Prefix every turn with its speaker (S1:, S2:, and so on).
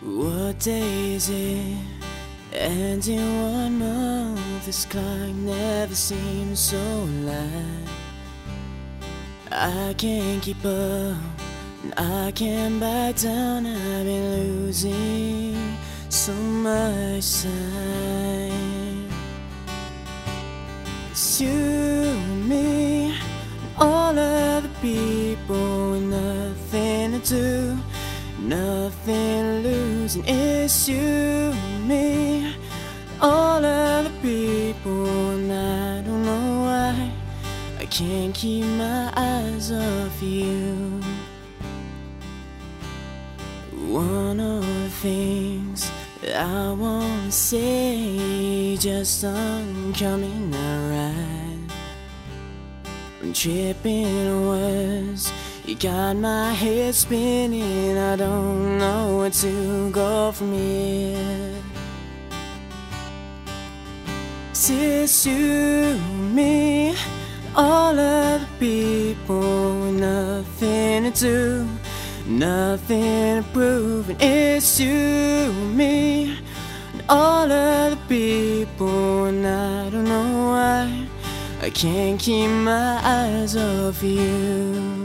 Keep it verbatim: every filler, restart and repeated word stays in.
S1: What day is it? And in one month this clock never seems so alive. I can't keep up, and I can't back down. I've been losing so much time. It's you and me, and all other people with nothing to do, nothing to lose. And it's you and me, all other people, and I don't know why I can't keep my eyes off you. One of the things that I wanna say just aren't coming out right. I'm tripping words, you got my head spinning. I don't know where to go from here. 'Cause it's you and me, all of the people with nothing to do, nothing to prove. And it's you and me, and all of the people, and I don't know why I can't keep my eyes off you.